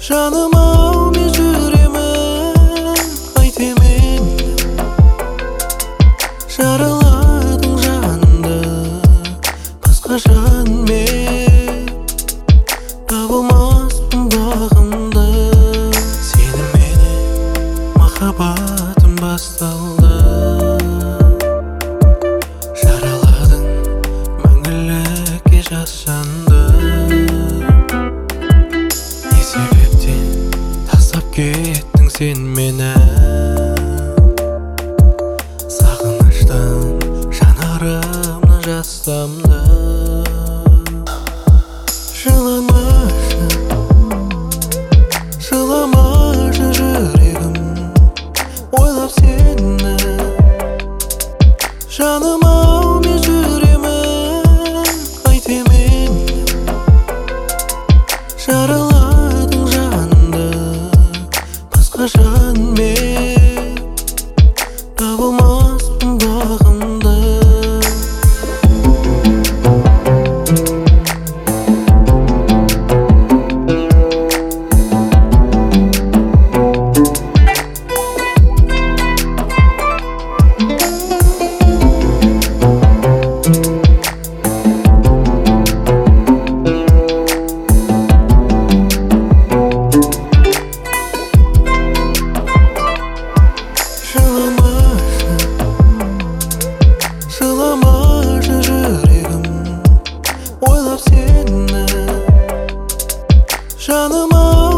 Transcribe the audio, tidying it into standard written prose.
Жаным ау мен жүремін қайтемін жараладың жанымды басқа жанмен табылмаспын бағымды сеніменен махаббатым басталды жараладың мәңгілікке жас жанды не себептен тастап кеттің сен мені сағыныштан жанарымнан жас тамды жыламашы жыламашы жүрегім ойлап сені жаным ау мен жүремін қайтемін жараладың жанымды басқа жанмен табылмаспын бағымды жыламашы жүрегім ойлап сені жаным ау